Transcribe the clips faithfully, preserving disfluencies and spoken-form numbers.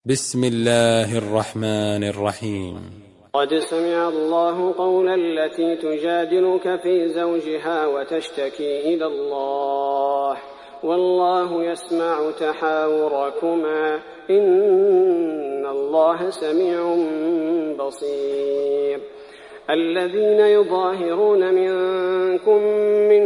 بسم الله الرحمن الرحيم. قد سمع الله قول التي تجادلك في زوجها وتشتكي إلى الله والله يسمع تحاوركما إن الله سميع بصير. الذين يظاهرون منكم من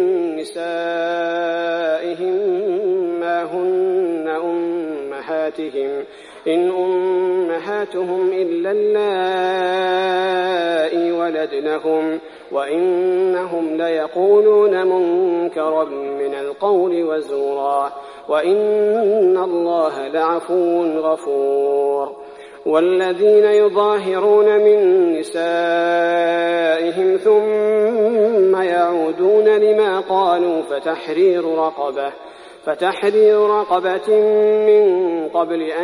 نسائهم ما هن أمهاتهم إن أمهاتهم إلا اللائي ولدنهم وإنهم ليقولون منكرا من القول وزورا وإن الله لعفو غفور. والذين يظاهرون من نسائهم ثم يعودون لما قالوا فتحرير رقبة فتحرير رقبة من قبل أن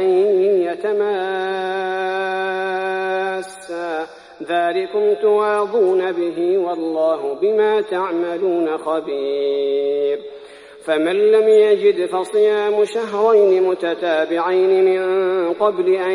يتماسا ذلكم توعظون به والله بما تعملون خبير. فمن لم يجد فصيام شهرين متتابعين من قبل أن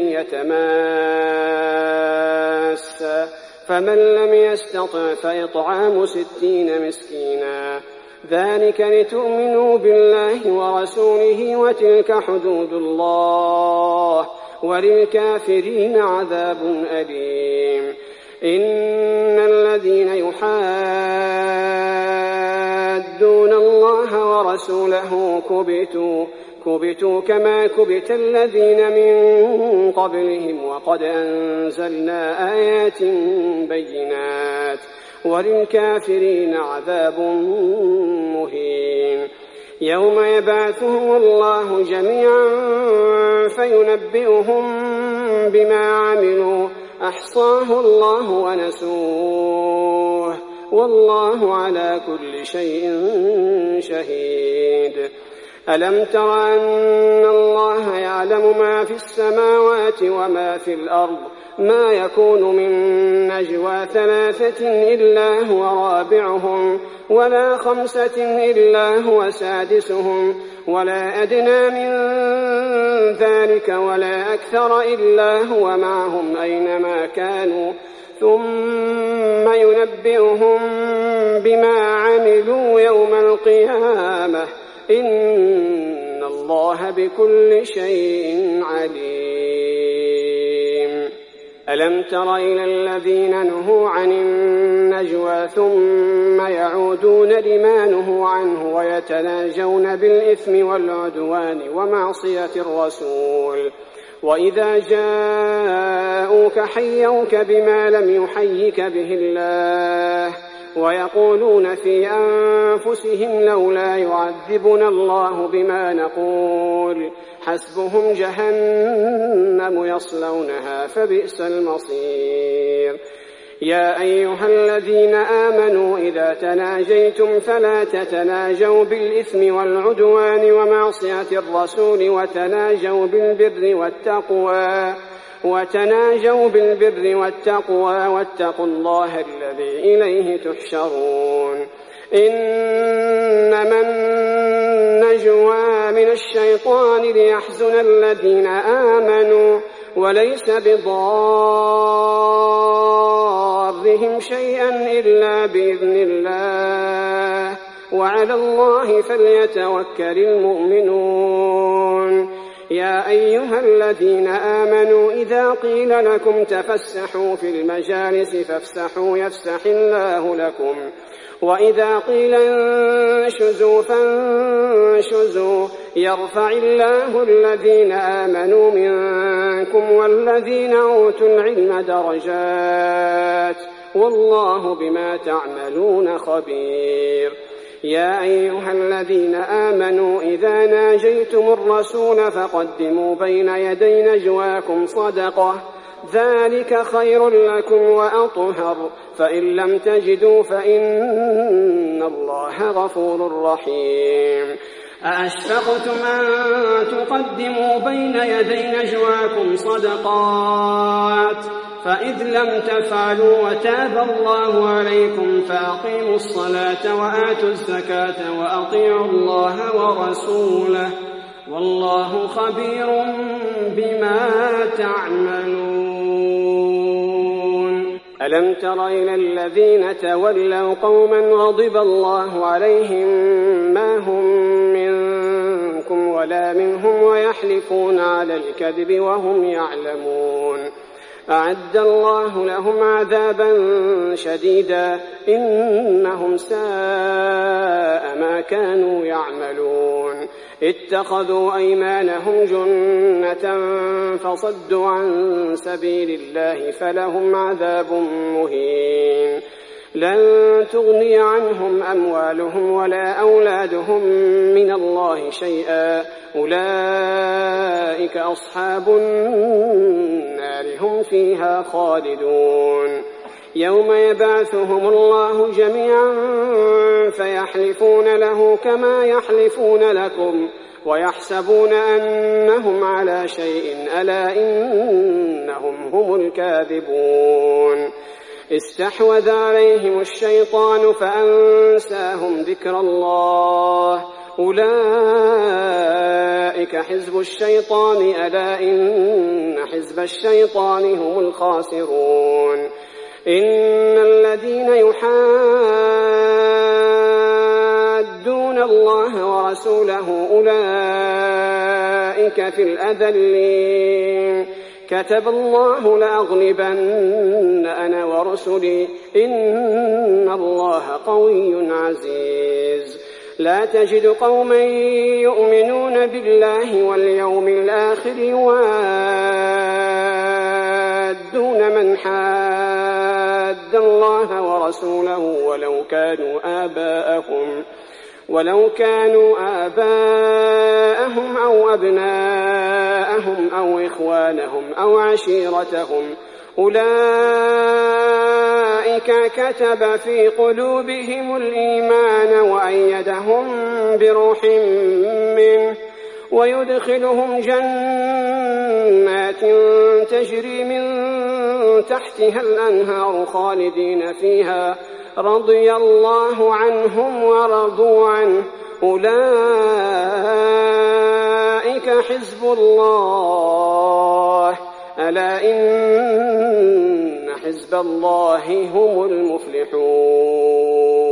يتماسا فمن لم يستطع فإطعام ستين مسكينا ذلك لتؤمنوا بالله ورسوله وتلك حدود الله وللكافرين عذاب أليم. إن الذين يحادون الله ورسوله كبتوا كبتوا كما كبت الذين من قبلهم وقد أنزلنا آيات بينات وللكافرين عذاب مهين. يوم يبعثهم الله جميعا فينبئهم بما عملوا أحصاه الله ونسوه والله على كل شيء شهيد. ألم تر أن الله يعلم ما في السماوات وما في الأرض ما يكون من نجوى ثلاثة إلا هو رابعهم ولا خمسة إلا هو سادسهم ولا أدنى من ذلك ولا أكثر إلا هو معهم أينما كانوا ثم ينبئهم بما عملوا يوم القيامة إن الله بكل شيء عليم. ألم تر إلى الذين نهوا عن النجوى ثم يعودون لما نهوا عنه ويتناجون بالإثم والعدوان ومعصية الرسول وإذا جاءوك حيوك بما لم يحيك به الله ويقولون في أنفسهم لولا يعذبنا الله بما نقول حسبهم جهنم يصلونها فبئس المصير. يا أيها الذين آمنوا إذا تناجيتم فلا تتناجوا بالإثم والعدوان ومعصية الرسول وتناجوا بالبر والتقوى وتناجوا بالبر والتقوى واتقوا الله الذي إليه تحشرون. إنما النجوى من الشيطان ليحزن الذين آمنوا وليس بضارهم شيئا إلا بإذن الله وعلى الله فليتوكل المؤمنون. يا أيها الذين آمنوا إذا قيل لكم تفسحوا في المجالس فافسحوا يفسح الله لكم وإذا قيل انشزوا فانشزوا يرفع الله الذين آمنوا منكم والذين أوتوا العلم درجات والله بما تعملون خبير. يا أيها الذين آمنوا إذا ناجيتم الرسول فقدموا بين يدي نجواكم صدقة ذلك خير لكم وأطهر فإن لم تجدوا فإن الله غفور رحيم. أأشفقتم أن تقدموا بين يدي نجواكم صدقات فإذ لم تفعلوا وتاب الله عليكم فأقيموا الصلاة وآتوا الزكاة وأطيعوا الله ورسوله والله خبير بما تعملون. ألم تر إلى الذين تولوا قوما غضب الله عليهم ما هم منكم ولا منهم ويحلفون على الكذب وهم يعلمون. أعد الله لهم عذابا شديدا إنهم ساء ما كانوا يعملون. اتخذوا أيمانهم جنة فصدوا عن سبيل الله فلهم عذاب مهين. لن تغني عنهم أموالهم ولا أولادهم من الله شيئا أولئك أصحاب النار هم فيها خالدون. يوم يبعثهم الله جميعا فيحلفون له كما يحلفون لكم ويحسبون أنهم على شيء ألا إنهم هم الكاذبون. استحوذ عليهم الشيطان فأنساهم ذكر الله أولئك حزب الشيطان ألا إن حزب الشيطان هم الخاسرون. إن الذين يحادون الله ورسوله أولئك في الأذلين. كتب الله لأغلبن أنا ورسلي إن الله قوي عزيز. لا تجد قوما يؤمنون بالله واليوم الآخر يوادون من حاد الله ورسوله ولو كانوا آباءهم ولو كانوا آباءهم أو أبناءهم أو إخوانهم أو عشيرتهم أولئك كتب في قلوبهم الإيمان وأيدهم بروح منه ويدخلهم جنات تجري من تحتها الأنهار خالدين فيها رضي الله عنهم ورضوا عنه أولئك حزب الله ألا إن حزب الله هم المفلحون.